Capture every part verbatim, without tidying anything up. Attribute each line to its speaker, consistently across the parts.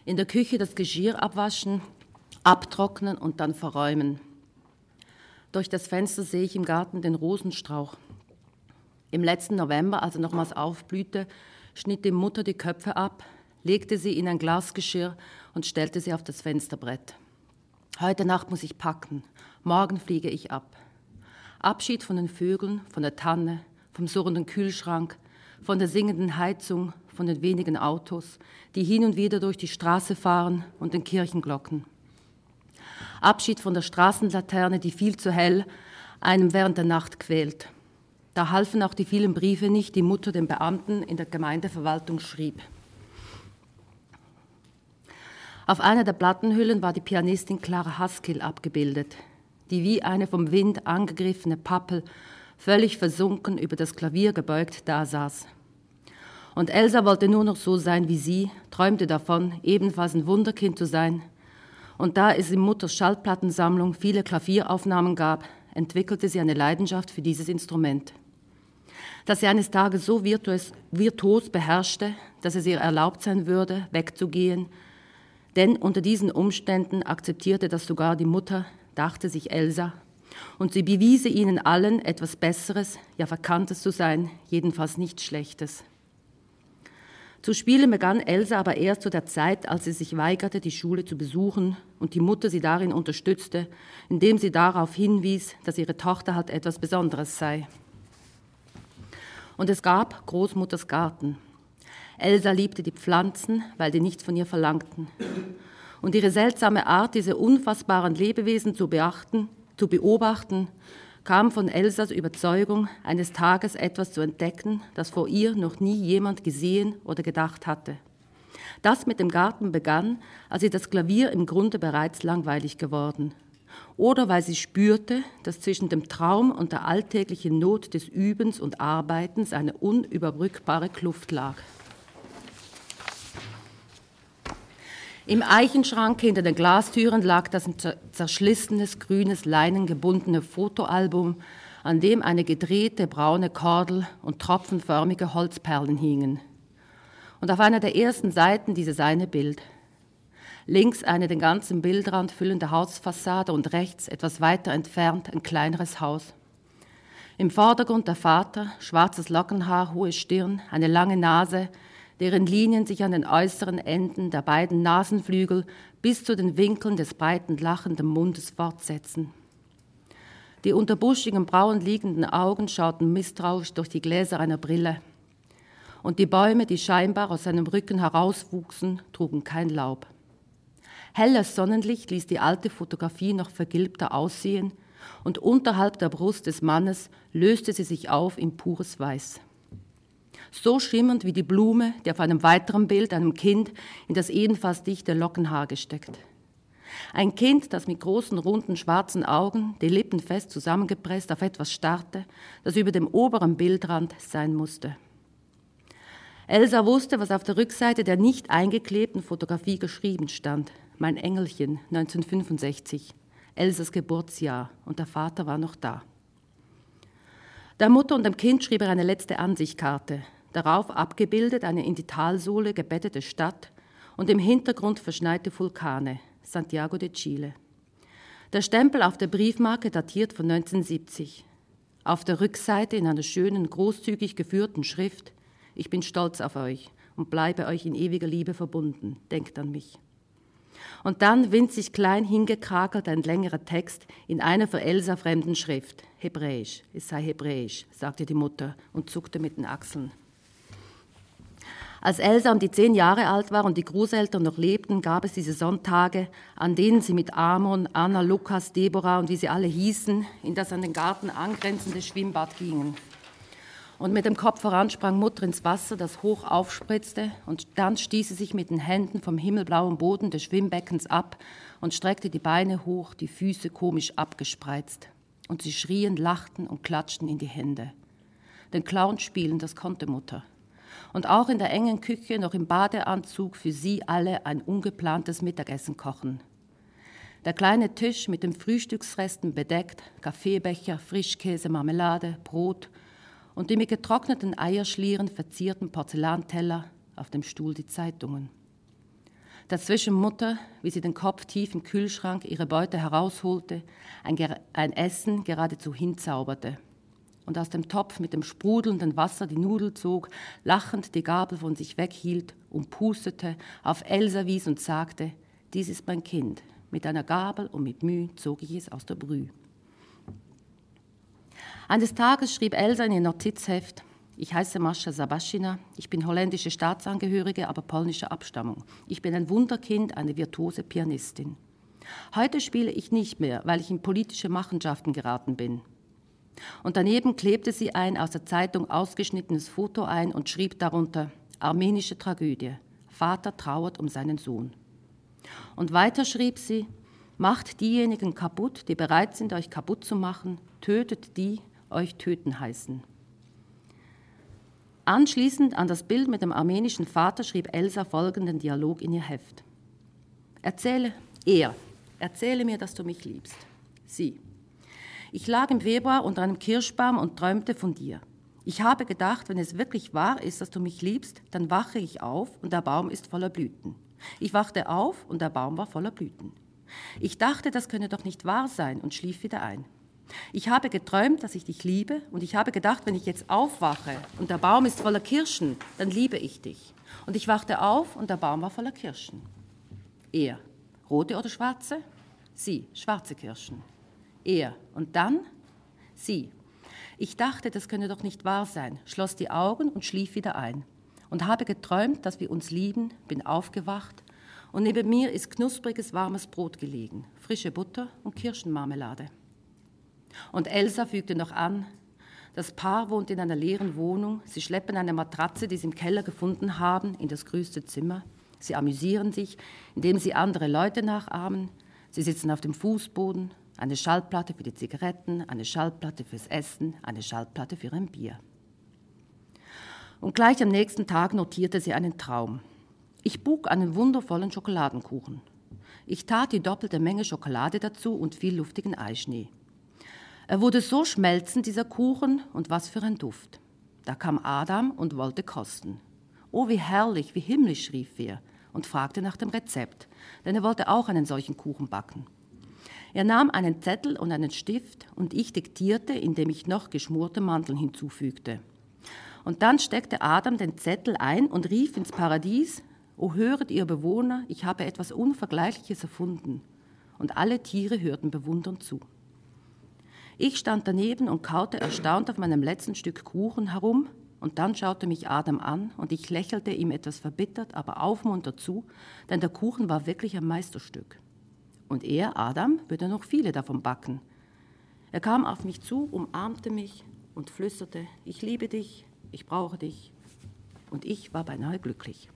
Speaker 1: In der Küche das Geschirr abwaschen, abtrocknen und dann verräumen. Durch das Fenster sehe ich im Garten den Rosenstrauch. Im letzten November, als er nochmals aufblühte, schnitt die Mutter die Köpfe ab, legte sie in ein Glasgeschirr und stellte sie auf das Fensterbrett. Heute Nacht muss ich packen, morgen fliege ich ab. Abschied von den Vögeln, von der Tanne, vom surrenden Kühlschrank, von der singenden Heizung, von den wenigen Autos, die hin und wieder durch die Straße fahren und den Kirchenglocken. Abschied von der Straßenlaterne, die viel zu hell einem während der Nacht quält. Da halfen auch die vielen Briefe nicht, die Mutter den Beamten in der Gemeindeverwaltung schrieb. Auf einer der Plattenhüllen war die Pianistin Clara Haskell abgebildet, die wie eine vom Wind angegriffene Pappel völlig versunken über das Klavier gebeugt dasaß. Und Elsa wollte nur noch so sein wie sie, träumte davon, ebenfalls ein Wunderkind zu sein. Und da es in Mutters Schallplattensammlung viele Klavieraufnahmen gab, entwickelte sie eine Leidenschaft für dieses Instrument. Dass sie eines Tages so virtuos, virtuos beherrschte, dass es ihr erlaubt sein würde, wegzugehen, denn unter diesen Umständen akzeptierte das sogar die Mutter, dachte sich Elsa, und sie bewiese ihnen allen etwas Besseres, ja Verkanntes zu sein, jedenfalls nichts Schlechtes. Zu spielen begann Elsa aber erst zu der Zeit, als sie sich weigerte, die Schule zu besuchen und die Mutter sie darin unterstützte, indem sie darauf hinwies, dass ihre Tochter halt etwas Besonderes sei. Und es gab Großmutters Garten. Elsa liebte die Pflanzen, weil die nichts von ihr verlangten. Und ihre seltsame Art, diese unfassbaren Lebewesen zu beachten, zu beobachten, kam von Elsas Überzeugung, eines Tages etwas zu entdecken, das vor ihr noch nie jemand gesehen oder gedacht hatte. Das mit dem Garten begann, als ihr das Klavier im Grunde bereits langweilig geworden. Oder weil sie spürte, dass zwischen dem Traum und der alltäglichen Not des Übens und Arbeitens eine unüberbrückbare Kluft lag. Im Eichenschrank hinter den Glastüren lag das in zerschlissenes, grünes Leinen gebundene Fotoalbum, an dem eine gedrehte braune Kordel und tropfenförmige Holzperlen hingen. Und auf einer der ersten Seiten dieses eine Bild. Links eine den ganzen Bildrand füllende Hausfassade und rechts, etwas weiter entfernt, ein kleineres Haus. Im Vordergrund der Vater, schwarzes Lockenhaar, hohe Stirn, eine lange Nase, deren Linien sich an den äußeren Enden der beiden Nasenflügel bis zu den Winkeln des breiten, lachenden Mundes fortsetzen. Die unter buschigen Brauen liegenden Augen schauten misstrauisch durch die Gläser einer Brille. Und die Bäume, die scheinbar aus seinem Rücken herauswuchsen, trugen kein Laub. Helles Sonnenlicht ließ die alte Fotografie noch vergilbter aussehen und unterhalb der Brust des Mannes löste sie sich auf in pures Weiß. So schimmernd wie die Blume, die auf einem weiteren Bild einem Kind in das ebenfalls dichte Lockenhaar gesteckt. Ein Kind, das mit großen, runden, schwarzen Augen, die Lippen fest zusammengepresst, auf etwas starrte, das über dem oberen Bildrand sein musste. Elsa wusste, was auf der Rückseite der nicht eingeklebten Fotografie geschrieben stand. Mein Engelchen, neunzehnhundertfünfundsechzig, Elsas Geburtsjahr, und der Vater war noch da. Der Mutter und dem Kind schrieb er eine letzte Ansichtkarte. Darauf abgebildet eine in die Talsohle gebettete Stadt und im Hintergrund verschneite Vulkane, Santiago de Chile. Der Stempel auf der Briefmarke datiert von neunzehnhundertsiebzig. Auf der Rückseite in einer schönen, großzügig geführten Schrift: Ich bin stolz auf euch und bleibe euch in ewiger Liebe verbunden. Denkt an mich. Und dann winzig klein hingekrakelt ein längerer Text in einer für Elsa fremden Schrift. Hebräisch, es sei Hebräisch, sagte die Mutter und zuckte mit den Achseln. Als Elsa um die zehn Jahre alt war und die Großeltern noch lebten, gab es diese Sonntage, an denen sie mit Amon, Anna, Lukas, Deborah und wie sie alle hießen, in das an den Garten angrenzende Schwimmbad gingen. Und mit dem Kopf voran sprang Mutter ins Wasser, das hoch aufspritzte, und dann stieß sie sich mit den Händen vom himmelblauen Boden des Schwimmbeckens ab und streckte die Beine hoch, die Füße komisch abgespreizt. Und sie schrien, lachten und klatschten in die Hände. Den Clown spielen, das konnte Mutter. Und auch in der engen Küche, noch im Badeanzug, für sie alle ein ungeplantes Mittagessen kochen. Der kleine Tisch mit den Frühstücksresten bedeckt, Kaffeebecher, Frischkäse, Marmelade, Brot und die mit getrockneten Eierschlieren verzierten Porzellanteller, auf dem Stuhl die Zeitungen. Dazwischen Mutter, wie sie den Kopf tief im Kühlschrank ihre Beute herausholte, ein, ein Essen geradezu hinzauberte und aus dem Topf mit dem sprudelnden Wasser die Nudel zog, lachend die Gabel von sich weghielt und pustete, auf Elsa wies und sagte, dies ist mein Kind. Mit einer Gabel und mit Mühe zog ich es aus der Brühe. Eines Tages schrieb Elsa in ihr Notizheft, ich heiße Mascha Sabaschina, ich bin holländische Staatsangehörige, aber polnischer Abstammung. Ich bin ein Wunderkind, eine virtuose Pianistin. Heute spiele ich nicht mehr, weil ich in politische Machenschaften geraten bin. Und daneben klebte sie ein aus der Zeitung ausgeschnittenes Foto ein und schrieb darunter, armenische Tragödie, Vater trauert um seinen Sohn. Und weiter schrieb sie, macht diejenigen kaputt, die bereit sind, euch kaputt zu machen, tötet die, euch töten heißen. Anschließend an das Bild mit dem armenischen Vater schrieb Elsa folgenden Dialog in ihr Heft. Erzähle, er, erzähle mir, dass du mich liebst. Sie. Ich lag im Februar unter einem Kirschbaum und träumte von dir. Ich habe gedacht, wenn es wirklich wahr ist, dass du mich liebst, dann wache ich auf und der Baum ist voller Blüten. Ich wachte auf und der Baum war voller Blüten. Ich dachte, das könne doch nicht wahr sein und schlief wieder ein. Ich habe geträumt, dass ich dich liebe und ich habe gedacht, wenn ich jetzt aufwache und der Baum ist voller Kirschen, dann liebe ich dich. Und ich wachte auf und der Baum war voller Kirschen. Er, rote oder schwarze? Sie, schwarze Kirschen. Er, und dann? Sie. Ich dachte, das könne doch nicht wahr sein, schloss die Augen und schlief wieder ein. Und habe geträumt, dass wir uns lieben, bin aufgewacht und neben mir ist knuspriges, warmes Brot gelegen, frische Butter und Kirschenmarmelade. Und Elsa fügte noch an, das Paar wohnt in einer leeren Wohnung, sie schleppen eine Matratze, die sie im Keller gefunden haben, in das größte Zimmer. Sie amüsieren sich, indem sie andere Leute nachahmen. Sie sitzen auf dem Fußboden, eine Schallplatte für die Zigaretten, eine Schallplatte fürs Essen, eine Schallplatte für ein Bier. Und gleich am nächsten Tag notierte sie einen Traum. Ich buk einen wundervollen Schokoladenkuchen. Ich tat die doppelte Menge Schokolade dazu und viel luftigen Eischnee. Er wurde so schmelzend, dieser Kuchen, und was für ein Duft. Da kam Adam und wollte kosten. Oh, wie herrlich, wie himmlisch, rief er und fragte nach dem Rezept, denn er wollte auch einen solchen Kuchen backen. Er nahm einen Zettel und einen Stift und ich diktierte, indem ich noch geschmorte Mandeln hinzufügte. Und dann steckte Adam den Zettel ein und rief ins Paradies, »O höret ihr Bewohner, ich habe etwas Unvergleichliches erfunden.« Und alle Tiere hörten bewundernd zu. Ich stand daneben und kaute erstaunt auf meinem letzten Stück Kuchen herum und dann schaute mich Adam an und ich lächelte ihm etwas verbittert, aber aufmunternd zu, denn der Kuchen war wirklich ein Meisterstück. Und er, Adam, würde noch viele davon backen. Er kam auf mich zu, umarmte mich und flüsterte, ich liebe dich, ich brauche dich. Und ich war beinahe glücklich.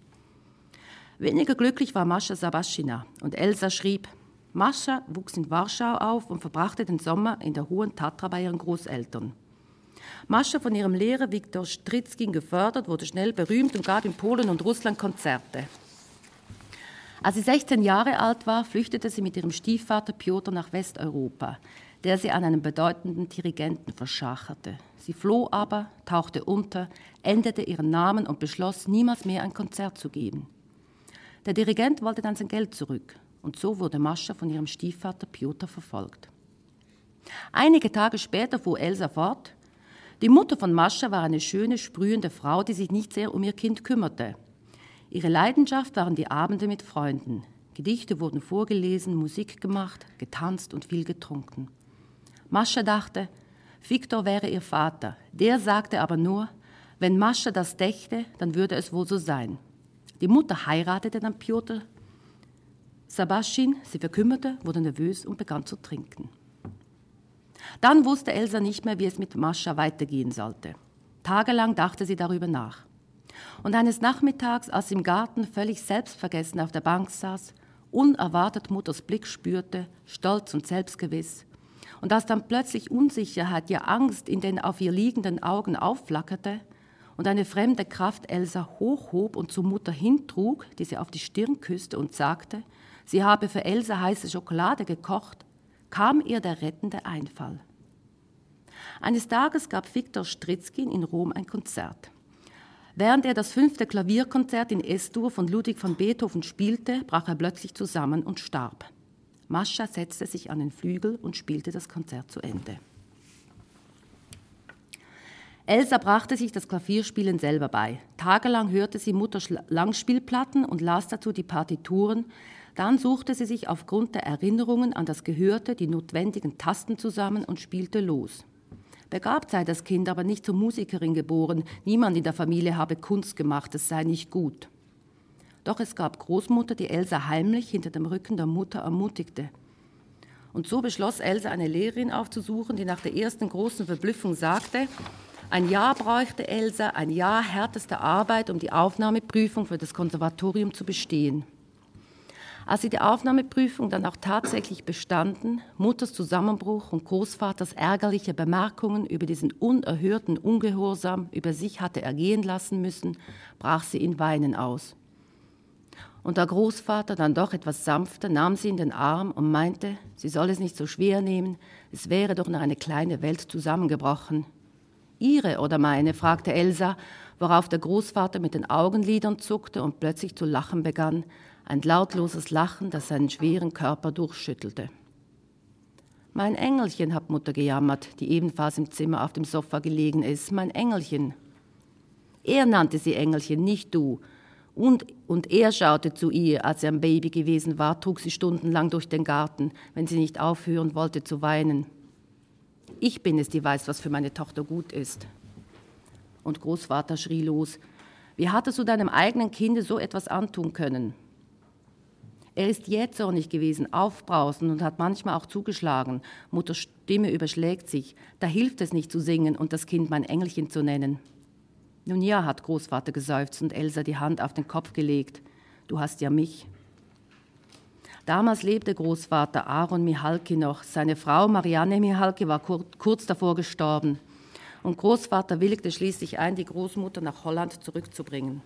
Speaker 1: Weniger glücklich war Mascha Sabaschina und Elsa schrieb, Mascha wuchs in Warschau auf und verbrachte den Sommer in der Hohen Tatra bei ihren Großeltern. Mascha, von ihrem Lehrer Viktor Stritzkin gefördert, wurde schnell berühmt und gab in Polen und Russland Konzerte. Als sie sechzehn Jahre alt war, flüchtete sie mit ihrem Stiefvater Piotr nach Westeuropa, der sie an einen bedeutenden Dirigenten verschacherte. Sie floh aber, tauchte unter, änderte ihren Namen und beschloss, niemals mehr ein Konzert zu geben. Der Dirigent wollte dann sein Geld zurück. Und so wurde Mascha von ihrem Stiefvater Piotr verfolgt. Einige Tage später fuhr Elsa fort. Die Mutter von Mascha war eine schöne, sprühende Frau, die sich nicht sehr um ihr Kind kümmerte. Ihre Leidenschaft waren die Abende mit Freunden. Gedichte wurden vorgelesen, Musik gemacht, getanzt und viel getrunken. Mascha dachte, Viktor wäre ihr Vater. Der sagte aber nur, wenn Mascha das dächte, dann würde es wohl so sein. Die Mutter heiratete dann Piotr Sabaschin, sie verkümmerte, wurde nervös und begann zu trinken. Dann wusste Elsa nicht mehr, wie es mit Mascha weitergehen sollte. Tagelang dachte sie darüber nach. Und eines Nachmittags, als sie im Garten völlig selbstvergessen auf der Bank saß, unerwartet Mutters Blick spürte, stolz und selbstgewiss, und als dann plötzlich Unsicherheit, ja Angst in den auf ihr liegenden Augen aufflackerte und eine fremde Kraft Elsa hochhob und zur Mutter hintrug, die sie auf die Stirn küsste und sagte, sie habe für Elsa heiße Schokolade gekocht, kam ihr der rettende Einfall. Eines Tages gab Viktor Stritzkin in Rom ein Konzert. Während er das fünfte Klavierkonzert in Es-Dur von Ludwig van Beethoven spielte, brach er plötzlich zusammen und starb. Mascha setzte sich an den Flügel und spielte das Konzert zu Ende. Elsa brachte sich das Klavierspielen selber bei. Tagelang hörte sie Mutters Langspielplatten und las dazu die Partituren. Dann suchte sie sich aufgrund der Erinnerungen an das Gehörte die notwendigen Tasten zusammen und spielte los. Begabt sei das Kind, aber nicht zur Musikerin geboren. Niemand in der Familie habe Kunst gemacht, es sei nicht gut. Doch es gab Großmutter, die Elsa heimlich hinter dem Rücken der Mutter ermutigte. Und so beschloss Elsa, eine Lehrerin aufzusuchen, die nach der ersten großen Verblüffung sagte, ein Jahr bräuchte Elsa, ein Jahr härtester Arbeit, um die Aufnahmeprüfung für das Konservatorium zu bestehen. Als sie die Aufnahmeprüfung dann auch tatsächlich bestanden, Mutters Zusammenbruch und Großvaters ärgerliche Bemerkungen über diesen unerhörten Ungehorsam über sich hatte ergehen lassen müssen, brach sie in Weinen aus. Und der Großvater, dann doch etwas sanfter, nahm sie in den Arm und meinte, sie soll es nicht so schwer nehmen, es wäre doch noch eine kleine Welt zusammengebrochen. Ihre oder meine, fragte Elsa, worauf der Großvater mit den Augenlidern zuckte und plötzlich zu lachen begann, ein lautloses Lachen, das seinen schweren Körper durchschüttelte. Mein Engelchen, hat Mutter gejammert, die ebenfalls im Zimmer auf dem Sofa gelegen ist, mein Engelchen. Er nannte sie Engelchen, nicht du. Und, und er schaute zu ihr, als sie ein Baby gewesen war, trug sie stundenlang durch den Garten, wenn sie nicht aufhören wollte zu weinen. Ich bin es, die weiß, was für meine Tochter gut ist. Und Großvater schrie los, wie hattest du deinem eigenen Kinde so etwas antun können? Er ist jähzornig gewesen, aufbrausend und hat manchmal auch zugeschlagen. Mutters Stimme überschlägt sich. Da hilft es nicht zu singen und das Kind mein Engelchen zu nennen. Nun ja, hat Großvater geseufzt und Elsa die Hand auf den Kopf gelegt. Du hast ja mich. Damals lebte Großvater Aaron Michalki noch. Seine Frau Marianne Michalki war kur- kurz davor gestorben. Und Großvater willigte schließlich ein, die Großmutter nach Holland zurückzubringen.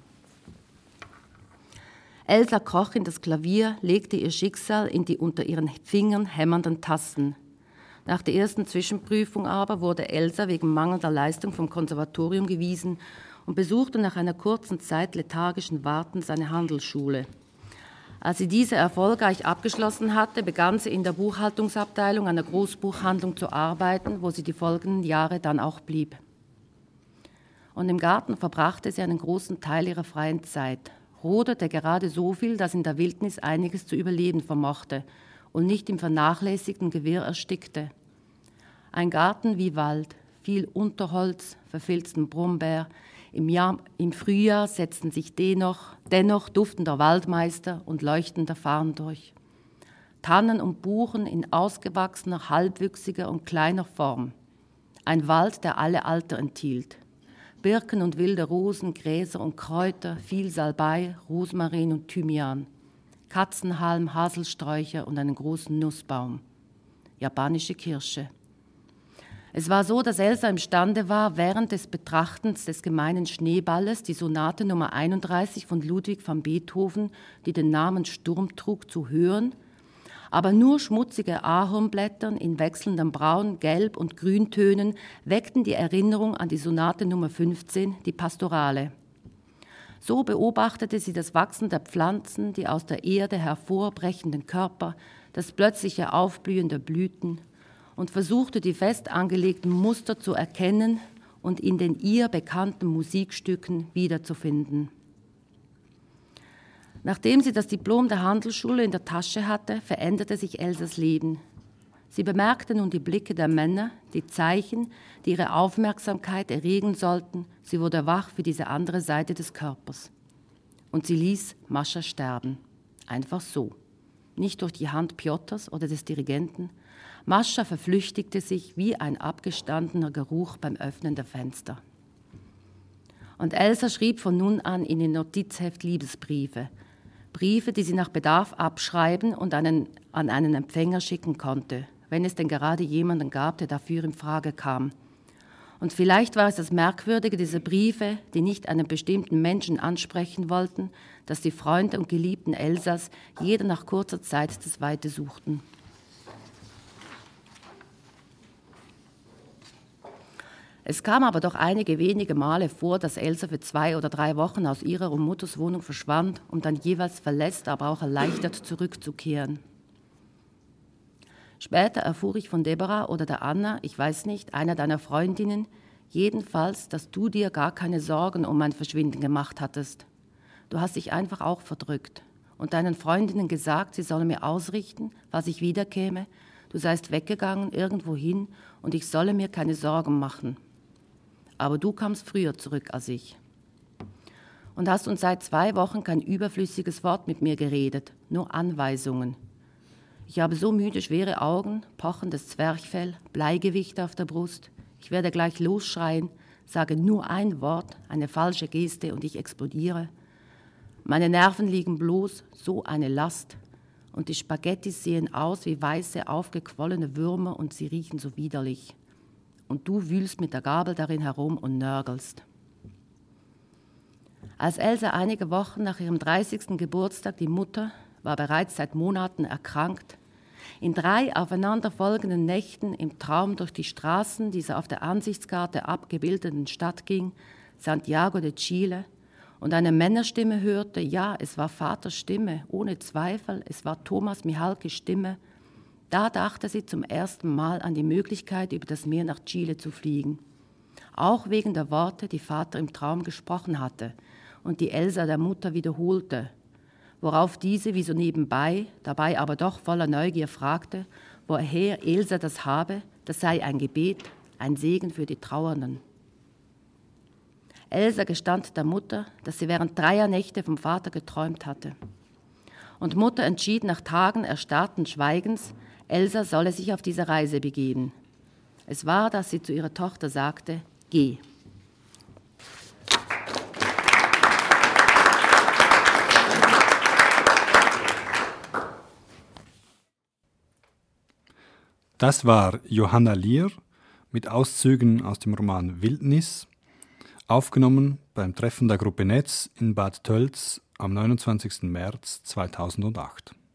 Speaker 1: Elsa kroch in das Klavier, legte ihr Schicksal in die unter ihren Fingern hämmernden Tasten. Nach der ersten Zwischenprüfung aber wurde Elsa wegen mangelnder Leistung vom Konservatorium gewiesen und besuchte nach einer kurzen Zeit lethargischen Wartens eine Handelsschule. Als sie diese erfolgreich abgeschlossen hatte, begann sie in der Buchhaltungsabteilung einer Großbuchhandlung zu arbeiten, wo sie die folgenden Jahre dann auch blieb. Und im Garten verbrachte sie einen großen Teil ihrer freien Zeit. Rodete gerade so viel, dass in der Wildnis einiges zu überleben vermochte und nicht im vernachlässigten Gewirr erstickte. Ein Garten wie Wald, viel Unterholz, verfilzten Brombeer. Im, Jahr, im Frühjahr setzten sich dennoch, dennoch duftender Waldmeister und leuchtender Farn durch. Tannen und Buchen in ausgewachsener, halbwüchsiger und kleiner Form. Ein Wald, der alle Alter enthielt. Birken und wilde Rosen, Gräser und Kräuter, viel Salbei, Rosmarin und Thymian, Katzenhalm, Haselsträucher und einen großen Nussbaum. Japanische Kirsche. Es war so, dass Elsa imstande war, während des Betrachtens des gemeinen Schneeballes die Sonate Nummer einunddreißig von Ludwig van Beethoven, die den Namen Sturm trug, zu hören, aber nur schmutzige Ahornblättern in wechselndem Braun, Gelb und Grüntönen weckten die Erinnerung an die Sonate Nummer fünfzehn, die Pastorale. So beobachtete sie das Wachsen der Pflanzen, die aus der Erde hervorbrechenden Körper, das plötzliche Aufblühen der Blüten und versuchte die fest angelegten Muster zu erkennen und in den ihr bekannten Musikstücken wiederzufinden. Nachdem sie das Diplom der Handelsschule in der Tasche hatte, veränderte sich Elsas Leben. Sie bemerkte nun die Blicke der Männer, die Zeichen, die ihre Aufmerksamkeit erregen sollten. Sie wurde wach für diese andere Seite des Körpers. Und sie ließ Mascha sterben. Einfach so. Nicht durch die Hand Piotrs oder des Dirigenten. Mascha verflüchtigte sich wie ein abgestandener Geruch beim Öffnen der Fenster. Und Elsa schrieb von nun an in ihr Notizheft Liebesbriefe. Briefe, die sie nach Bedarf abschreiben und einen, an einen Empfänger schicken konnte, wenn es denn gerade jemanden gab, der dafür in Frage kam. Und vielleicht war es das Merkwürdige dieser Briefe, die nicht einen bestimmten Menschen ansprechen wollten, dass die Freunde und Geliebten Elsas jeder nach kurzer Zeit das Weite suchten. Es kam aber doch einige wenige Male vor, dass Elsa für zwei oder drei Wochen aus ihrer und Mutters Wohnung verschwand, um dann jeweils verletzt, aber auch erleichtert zurückzukehren. Später erfuhr ich von Deborah oder der Anna, ich weiß nicht, einer deiner Freundinnen, jedenfalls, dass du dir gar keine Sorgen um mein Verschwinden gemacht hattest. Du hast dich einfach auch verdrückt und deinen Freundinnen gesagt, sie sollen mir ausrichten, falls ich wiederkäme. Du seist weggegangen, irgendwo hin, und ich solle mir keine Sorgen machen. Aber du kamst früher zurück als ich. Und hast uns seit zwei Wochen kein überflüssiges Wort mit mir geredet, nur Anweisungen. Ich habe so müde, schwere Augen, pochendes Zwerchfell, Bleigewicht auf der Brust. Ich werde gleich losschreien, sage nur ein Wort, eine falsche Geste und ich explodiere. Meine Nerven liegen bloß, so eine Last. Und die Spaghettis sehen aus wie weiße, aufgequollene Würmer und sie riechen so widerlich. Und du wühlst mit der Gabel darin herum und nörgelst. Als Elsa einige Wochen nach ihrem dreißigsten Geburtstag, die Mutter, war bereits seit Monaten erkrankt, in drei aufeinanderfolgenden Nächten im Traum durch die Straßen dieser auf der Ansichtskarte abgebildeten Stadt ging, Santiago de Chile, und eine Männerstimme hörte, ja, es war Vaters Stimme, ohne Zweifel, es war Thomas Michalkis Stimme, da dachte sie zum ersten Mal an die Möglichkeit, über das Meer nach Chile zu fliegen. Auch wegen der Worte, die Vater im Traum gesprochen hatte und die Elsa der Mutter wiederholte, worauf diese wie so nebenbei, dabei aber doch voller Neugier fragte, woher Elsa das habe, das sei ein Gebet, ein Segen für die Trauernden. Elsa gestand der Mutter, dass sie während dreier Nächte vom Vater geträumt hatte. Und Mutter entschied nach Tagen erstarrten Schweigens, Elsa solle sich auf diese Reise begeben. Es war, dass sie zu ihrer Tochter sagte, geh.
Speaker 2: Das war Johanna Lier mit Auszügen aus dem Roman Wildnis, aufgenommen beim Treffen der Gruppe Netz in Bad Tölz am neunundzwanzigsten März zweitausendacht.